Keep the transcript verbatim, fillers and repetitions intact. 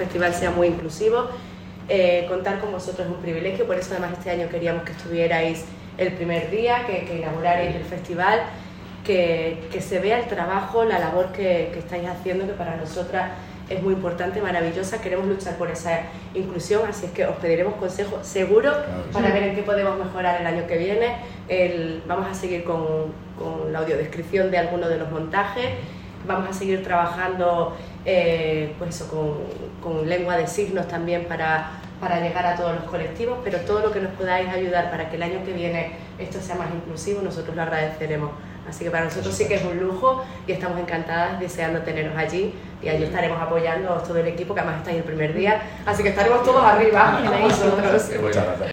festival sea muy inclusivo. Eh, contar con vosotros es un privilegio, por eso además este año queríamos que estuvierais el primer día, que, que inaugurarais el festival, que, que se vea el trabajo, la labor que, que estáis haciendo, que para nosotras es muy importante, maravillosa. Queremos luchar por esa inclusión, así es que os pediremos consejos seguros para ver en qué podemos mejorar el año que viene. El, vamos a seguir con, con la audiodescripción de algunos de los montajes, vamos a seguir trabajando eh, pues eso, con, con lengua de signos también para, para llegar a todos los colectivos, pero todo lo que nos podáis ayudar para que el año que viene esto sea más inclusivo, nosotros lo agradeceremos. Así que para nosotros sí que es un lujo y estamos encantadas, deseando teneros allí, y allí estaremos apoyando todo el equipo, que además estáis el primer día, así que estaremos todos arriba con vosotros.